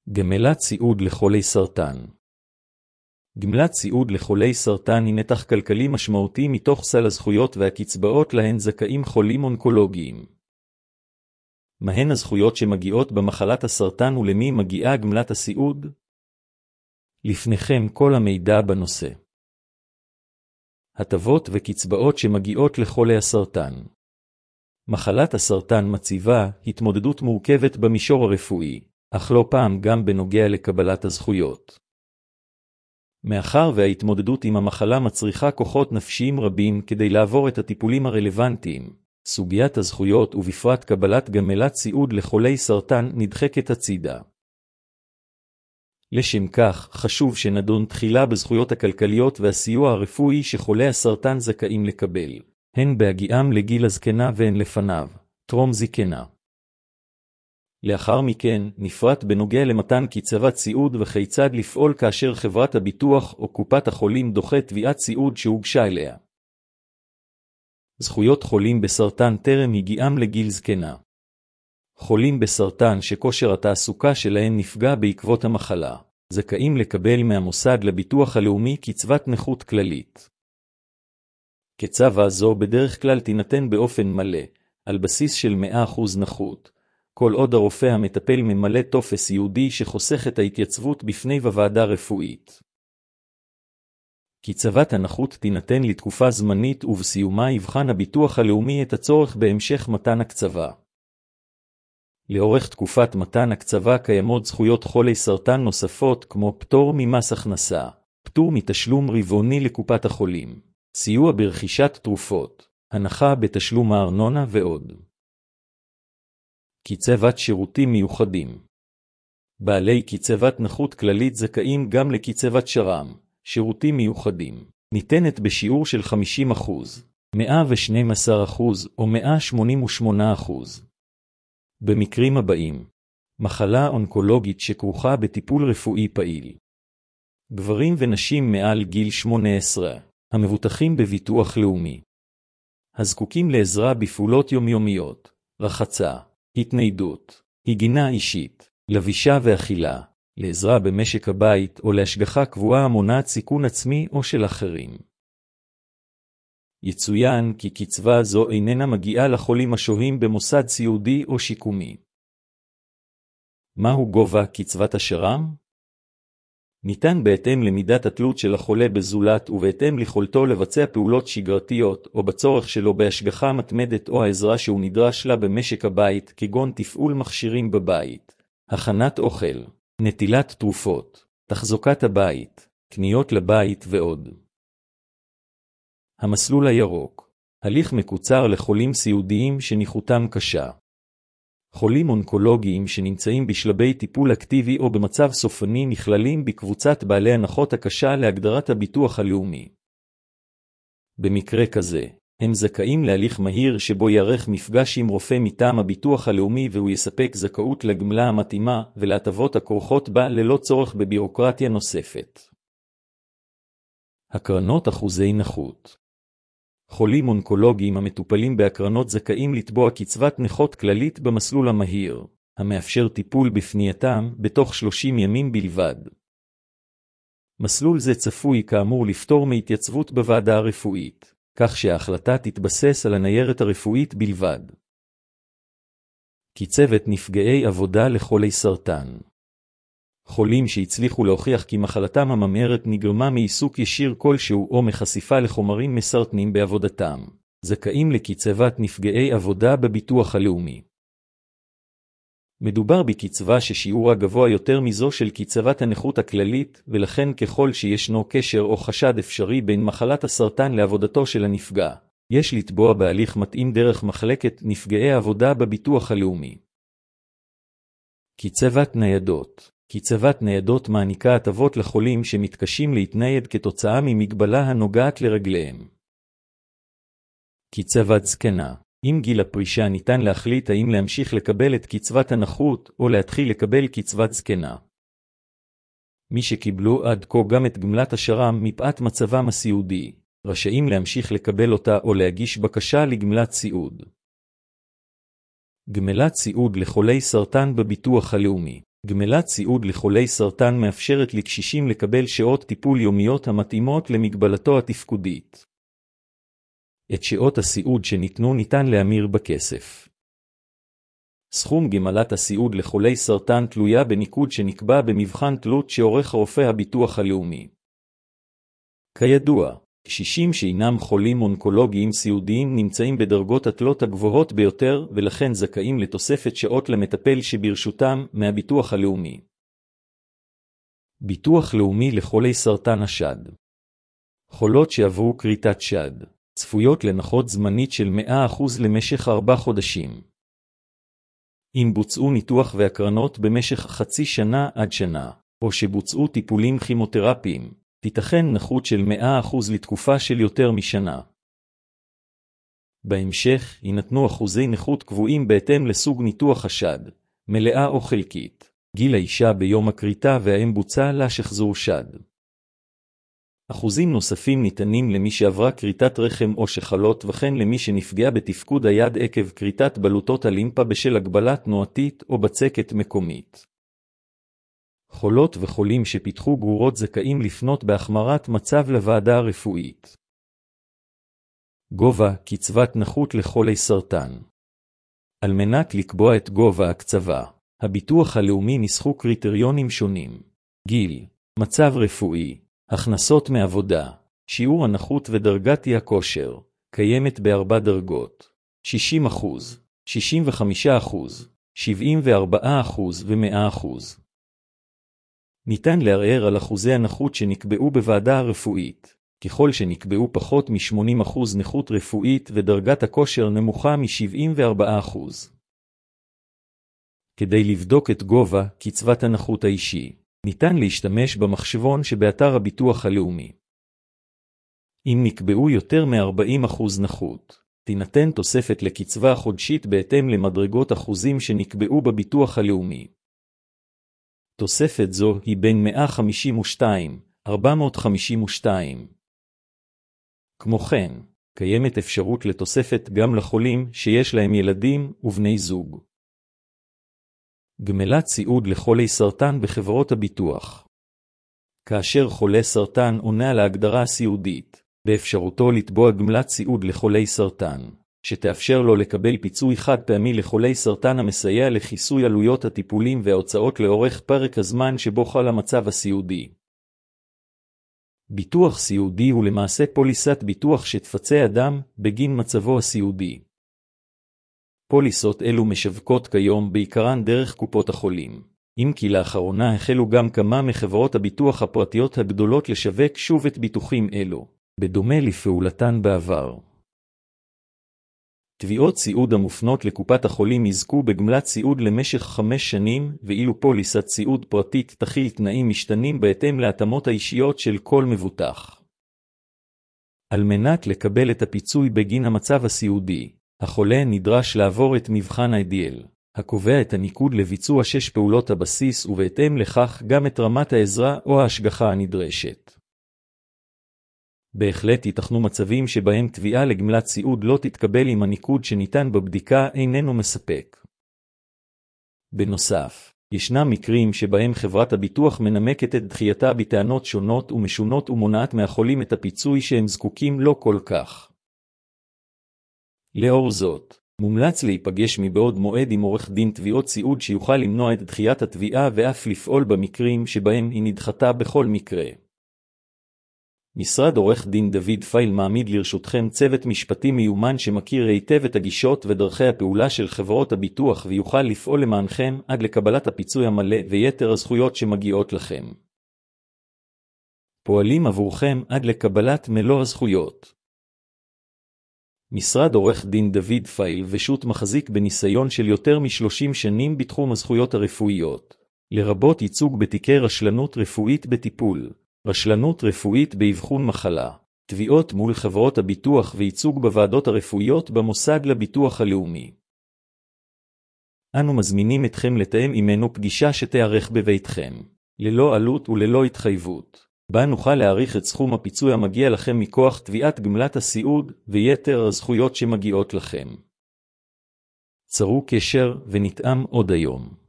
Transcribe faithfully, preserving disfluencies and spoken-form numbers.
גמלת סיעוד לחולי סרטן. גמלת סיעוד לחולי סרטן היא נתח כלכלי משמעותי מתוך סל הזכויות והקצבאות להן זכאים חולים אונקולוגיים. מהן הזכויות שמגיעות במחלת הסרטן ולמי מגיעה גמלת הסיעוד? לפניכם כל המידע בנושא. הטבות וקצבאות שמגיעות לחולי הסרטן. מחלת הסרטן מציבה התמודדות מורכבת במישור הרפואי, אך לא פעם גם בנוגע לקבלת הזכויות. מאחר וההתמודדות עם המחלה מצריכה כוחות נפשיים רבים כדי לעבור את הטיפולים הרלוונטיים, סוגיית הזכויות ובפרט קבלת גמלת סיעוד לחולי סרטן נדחקת הצידה. לשם כך, חשוב שנדון תחילה בזכויות הכלכליות והסיוע הרפואי שחולי הסרטן זכאים לקבל, הן בהגיעם לגיל הזקנה והן לפניו, טרום זקנה. לאחר מכן, נפרט בנוגע למתן קצבת סיעוד וכיצד לפעול כאשר חברת הביטוח או קופת החולים דוחה תביעת סיעוד שהוגשה אליה. זכויות חולים בסרטן טרם הגיעם לגיל זקנה. חולים בסרטן שכושר התעסוקה שלהם נפגע בעקבות המחלה, זכאים לקבל מהמוסד לביטוח הלאומי קצבת נכות כללית. קצבה זו בדרך כלל תינתן באופן מלא, על בסיס של מאה אחוז נכות, כל עוד הרופא המטפל ממלא טופס ייעודי שחוסך את ההתייצבות בפני בוועדה רפואית. קצבת הנכות תינתן לתקופה זמנית ובסיומה יבחן הביטוח הלאומי את הצורך בהמשך מתן הקצבה. לאורך תקופת מתן הקצבה קיימות זכויות חולי סרטן נוספות כמו פטור ממס הכנסה, פטור מתשלום רבעוני לקופת החולים, סיוע ברכישת תרופות, הנחה בתשלום הארנונה ועוד. קצבת שירותים מיוחדים. בעלי קצבת נכות כללית זכאים גם לקצבת שר"ם, שירותים מיוחדים, ניתנת בשיעור של חמישים אחוז, מאה ושנים עשר אחוז או מאה שמונים ושמונה אחוז. במקרים הבאים, מחלה אונקולוגית שכרוכה בטיפול רפואי פעיל. גברים ונשים מעל גיל שמונה עשרה, המבוטחים בביטוח לאומי. הזקוקים לעזרה בפעולות יומיומיות, רחצה, התניידות, היגיינה אישית, לבישה ואכילה, לעזרה במשק הבית או להשגחה קבועה המונעת סיכון עצמי או של אחרים. יצוין כי קצבה זו איננה מגיעה לחולים השוהים במוסד סיעודי או שיקומי. מהו גובה קצבת השר"ם? ניתן בהתאם למידת התלות של החולה בזולת ובהתאם ליכולתו לבצע פעולות שגרתיות או בצורך שלו בהשגחה מתמדת או העזרה שהוא נדרש לה במשק הבית כגון תפעול מכשירים בבית, הכנת אוכל, נטילת תרופות, תחזוקת הבית, קניות לבית ועוד. המסלול הירוק, הליך מקוצר לחולים סיעודיים שנכותם קשה. חולים אונקולוגיים שנמצאים בשלבי טיפול אקטיבי או במצב סופני נכללים בקבוצת בעלי הנחות הקשה להגדרת הביטוח הלאומי. במקרה כזה, הם זכאים להליך מהיר שבו יערך מפגש עם רופא מטעם הביטוח הלאומי והוא יספק זכאות לגמלה המתאימה ולהטבות הכרוכות בה ללא צורך בבירוקרטיה נוספת. הקרנות אחוזי נכות. חולים אונקולוגיים המטופלים בהקרנות זכאים לתבוע קצבת נכות כללית במסלול המהיר, המאפשר טיפול בפנייתם בתוך שלושים ימים בלבד. מסלול זה צפוי כאמור לפטור מהתייצבות בוועדה הרפואית, כך שההחלטה תתבסס על הניירת הרפואית בלבד. קצבת נפגעי עבודה לחולי סרטן. חולים שהצליחו להוכיח כי מחלתם הממארת נגרמה מעיסוק ישיר כלשהו או מחשיפה לחומרים מסרטנים בעבודתם, זכאים לקצבת נפגעי עבודה בביטוח הלאומי. מדובר בקצבה ששיעורה גבוה יותר מזו של קצבת הנכות הכללית, ולכן ככל שישנו קשר או חשד אפשרי בין מחלת הסרטן לעבודתו של הנפגע, יש לתבוע בהליך מתאים דרך מחלקת נפגעי עבודה בביטוח הלאומי. קצבת ניידות. קצבת ניידות מעניקה הטבות לחולים שמתקשים להתנייד כתוצאה ממגבלה הנוגעת לרגליהם. קצבת זקנה. עם גיל הפרישה ניתן להחליט האם להמשיך לקבל את קצבת הנכות או להתחיל לקבל קצבת זקנה. מי שקיבלו עד כה גם את גמלת השר"ם מפאת מצבם הסיעודי, רשאים להמשיך לקבל אותה או להגיש בקשה לגמלת סיעוד. גמלת סיעוד לחולי סרטן בביטוח הלאומי. גמלת סיעוד לחולי סרטן מאפשרת לקשישים לקבל שעות טיפול יומיות המתאימות למגבלתו התפקודית. את שעות הסיעוד שניתנו ניתן להמיר בכסף. סכום גמלת הסיעוד לחולי סרטן תלויה בניקוד שנקבע במבחן תלות שעורך רופא הביטוח הלאומי. כידוע, קשישים שאינם חולים אונקולוגיים סיעודיים נמצאים בדרגות התלות הגבוהות ביותר ולכן זכאים לתוספת שעות למטפל שברשותם מהביטוח הלאומי. ביטוח לאומי לחולי סרטן השד. חולות שעברו כריתת שד צפויות לנכות זמנית של מאה אחוז למשך ארבעה חודשים. אם בוצעו ניתוח והקרנות במשך חצי שנה עד שנה, או שבוצעו טיפולים כימותרפיים, תיתכן נכות של מאה אחוז לתקופה של יותר משנה. בהמשך יינתנו אחוזי נכות קבועים בהתאם לסוג ניתוח השד, מלאה או חלקית, גיל האישה ביום הכריתה והאם בוצע לה שחזור שד. אחוזים נוספים ניתנים למי שעברה כריתת רחם או שחלות וכן למי שנפגע בתפקוד היד עקב כריתת בלוטות הלימפה בשל הגבלה תנועתית או בצקת מקומית. חולות וחולים שפיתחו גרורות זכאים לפנות בהחמרת מצב לוועדה הרפואית. גובה קצבת נכות לחולי סרטן. על מנת לקבוע את גובה הקצבה, הביטוח הלאומי ניסחו קריטריונים שונים. גיל, מצב רפואי, הכנסות מעבודה, שיעור הנכות ודרגת אי הכושר, קיימת בארבע דרגות, שישים אחוז, שישים וחמישה אחוז, שבעים וארבעה אחוז ו-מאה אחוז. ניתן לערער על אחוזי הנכות שנקבעו בוועדה הרפואית, ככל שנקבעו פחות מ-שמונים אחוז נכות רפואית ודרגת הכושר נמוכה מ-שבעים וארבעה אחוז. כדי לבדוק את גובה קצבת הנכות האישי, ניתן להשתמש במחשבון שבאתר הביטוח הלאומי. אם נקבעו יותר מ-ארבעים אחוז נכות, תינתן תוספת לקצבה החודשית בהתאם למדרגות אחוזים שנקבעו בביטוח הלאומי. תוספת זו היא בין מאה חמישים ושתיים עד ארבע מאות חמישים ושתיים. כמו כן, קיימת אפשרות לתוספת גם לחולים שיש להם ילדים ובני זוג. גמלת סיעוד לחולי סרטן בחברות הביטוח. כאשר חולה סרטן עונה על ההגדרה הסיעודית, באפשרותו לתבוע גמלת סיעוד לחולי סרטן, שתאפשר לו לקבל פיצוי חד פעמי לחולי סרטן המסייע לכיסוי עלויות הטיפולים וההוצאות לאורך פרק הזמן שבו חל המצב הסיעודי. ביטוח סיעודי הוא למעשה פוליסת ביטוח שתפצה אדם בגין מצבו הסיעודי. פוליסות אלו משווקות כיום בעיקרן דרך קופות החולים, אם כי לאחרונה החלו גם כמה מחברות הביטוח הפרטיות הגדולות לשווק שוב את ביטוחים אלו, בדומה לפעולתן בעבר. תביעות סיעוד המופנות לקופת החולים יזכו בגמלת סיעוד למשך חמש שנים, ואילו פוליסת סיעוד פרטית תכיל תנאים משתנים בהתאם להתאמות האישיות של כל מבוטח. על מנת לקבל את הפיצוי בגין המצב הסיעודי, החולה נדרש לעבור את מבחן ה-איי די אל, הקובע את הניקוד לביצוע שש פעולות הבסיס ובהתאם לכך גם את רמת העזרה או ההשגחה הנדרשת. בהחלט ייתכנו מצבים שבהם תביעה לגמלת סיעוד לא תתקבל אם הניקוד שניתן בבדיקה איננו מספק. בנוסף, ישנם מקרים שבהם חברת הביטוח מנמקת את דחייתה בטענות שונות ומשונות ומונעת מהחולים את הפיצוי שהם זקוקים לו כל כך. לאור זאת, מומלץ להיפגש מבעוד מועד עם עורך דין תביעות סיעוד שיוכל למנוע את דחיית התביעה ואף לפעול במקרים שבהם היא נדחתה בכל מקרה. משרד עורך דין דוד פייל מעמיד לרשותכם צוות משפטי מיומן שמכיר היטב את הגישות ודרכי הפעולה של חברות הביטוח ויוכל לפעול למענכם עד לקבלת הפיצוי המלא ויתר הזכויות שמגיעות לכם. פועלים עבורכם עד לקבלת מלוא הזכויות. משרד עורך דין דוד פייל ושות מחזיק בניסיון של יותר מ-שלושים שנים בתחום הזכויות הרפואיות, לרבות ייצוג בתיקי רשלנות רפואית בטיפול, רשלנות רפואית באבחון מחלה, תביעות מול חברות הביטוח וייצוג בוועדות הרפואיות במוסד לביטוח הלאומי. אנו מזמינים אתכם לתאם עמנו פגישה שתיערך בביתכם, ללא עלות וללא התחייבות, בה נוכל להעריך את סכום הפיצוי המגיע לכם מכוח תביעת גמלת הסיעוד ויתר הזכויות שמגיעות לכם. צרו קשר ונתאם עוד היום.